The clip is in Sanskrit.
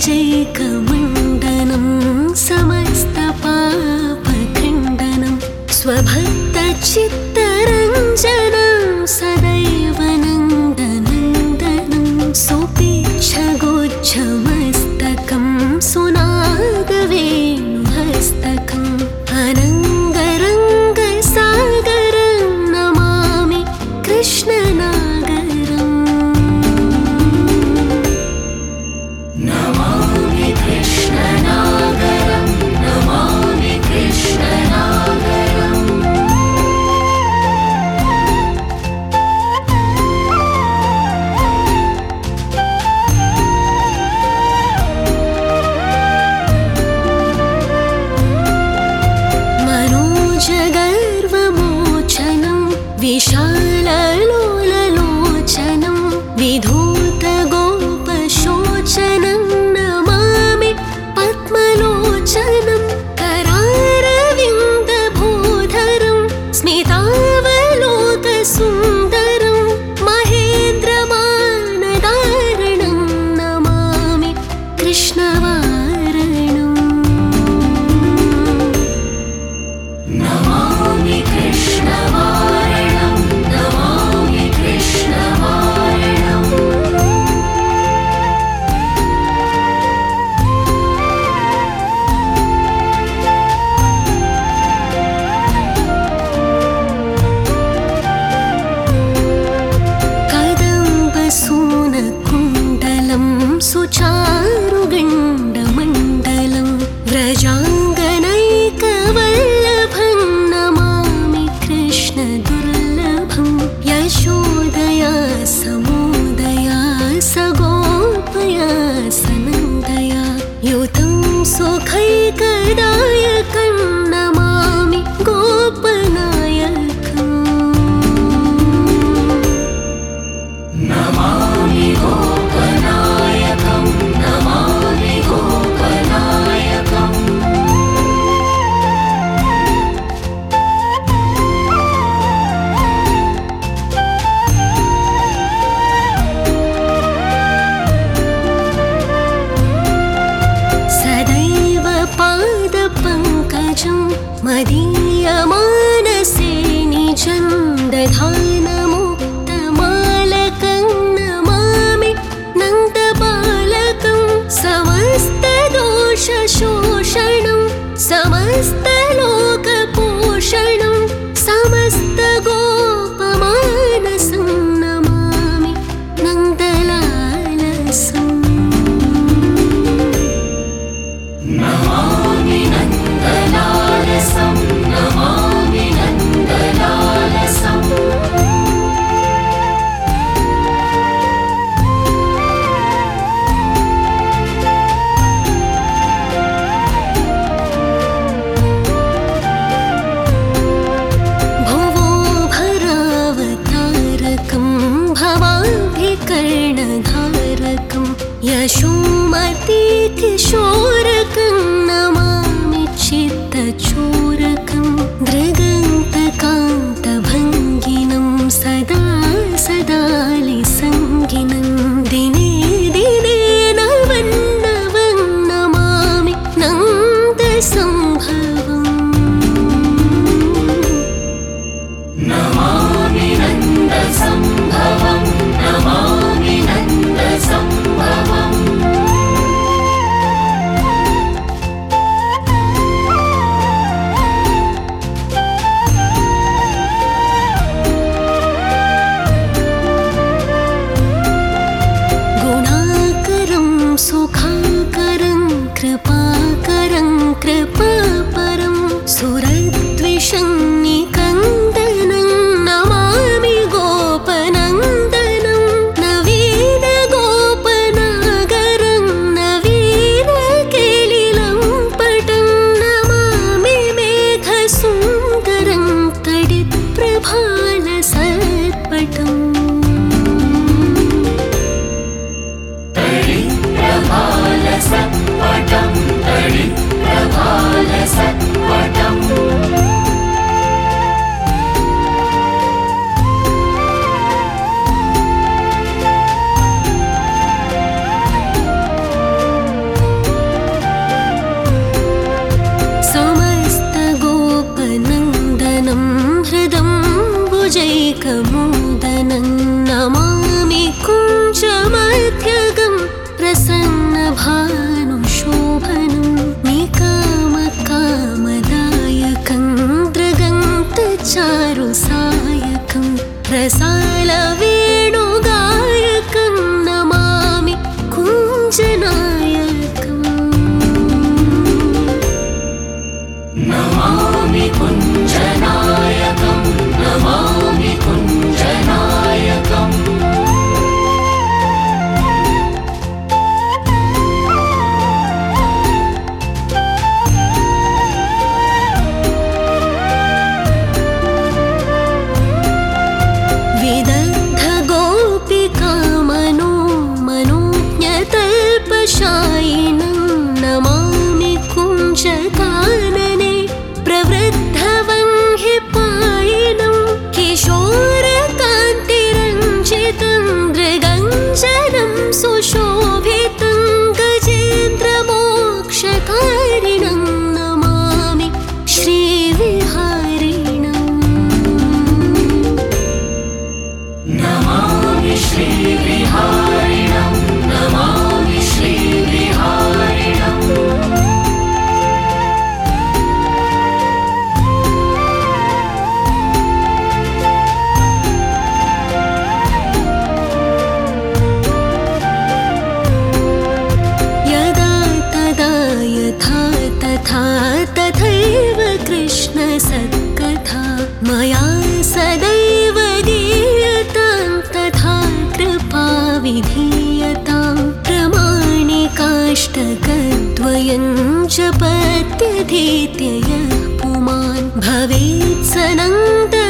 जैकमण्डनं समस्तपापखण्डनं स्वभक्तचित्तरञ्जनं सदैव नन्दनन्दनं सुपेच्छगोच्छमस्तकं सुनागवेणुहस्तकम् अनङ्गरङ्गसागरं नमामि कृष्णनागरम् नमामि कृष्णनागरं नमामि कृष्णनागरम् मनोजगर्वमोचनं विशाललोललोचनं विधूतगोपशोचनं नमामि पद्मलोचनं करारविन्दभूधरं स्मितावलोकसुन्दरं महेन्द्रमानदारणं नमामि कृष्णवारणम् नमामि कृष्णवारणं नमामि कृष्णवारणम् कदम्बसूनकुण्डलं सुचारुगण्डमण्डलं व्रजाङ्गनैकवल्लभं नमामि कृष्णदुर्लभं यशोदया समोदया सगोपया सनन्दया युतं सुखैकदायकं नमामि गोपनायकम् नमामि गोपनायकं नमामि गोपनायकम् सदैव पादपङ्कजं मदीयमानसे निजं दधानमुक्तमालकं नमामि नन्दबालकं समस्तदोषशोषणं समस्तलोकपोषणं समस्तगोपमानसं नमामि नन्दलालसम् नमामि नन्दलालसं नमामि नन्दलालसम् भुवो भरावतारकं भवाभिकर्णधारकं यशोमतीकिशोरकं नमामि चित्तचोरकं दृगन्तकान्तभङ्गिनं सदा सदालिसङ्गिनं दिने दिने नवन्नवं नमामि नन्दसम्भवम् नमामि नन्दसम्भवं नमामि नन्दसम्भवम् गुणाकरं सुखाकरं कृपाकरं कृपापरं सुरद्विषं निकन्दनं नमामि गोपनन्दनं नवनीतकरं भुजैकमोदनं नमामि कुञ्जमध्यगं प्रसन्नभानुशोभनं निकामकामदायकं दृगन्तचारुसायकं रसालवेणुगायकं नमामि कुञ्जनायकम् नमामि कुञ्जनायकं नमामि कुञ्जनायकम् मनोज्ञतल्पशायिनं नमामि कुञ्जकानने प्रवृद्धवह्निपायिनं किशोरकान्तिरञ्जितं दृगञ्जनं सुशोभितं गजेन्द्रमोक्षकारिणं नमामि श्रीविहारिणम् नमामि श्रीविहारिणं नमामि श्रीविहारिणम् यदा तदा यथा तथा तथैव कृष्ण सत्कथा मया सदैव गीयतां तथा कृपा विधीयतां प्रमाणिकाष्टकद्वयं च पत्यधीत्य यः पुमान् भवेत् स नन्द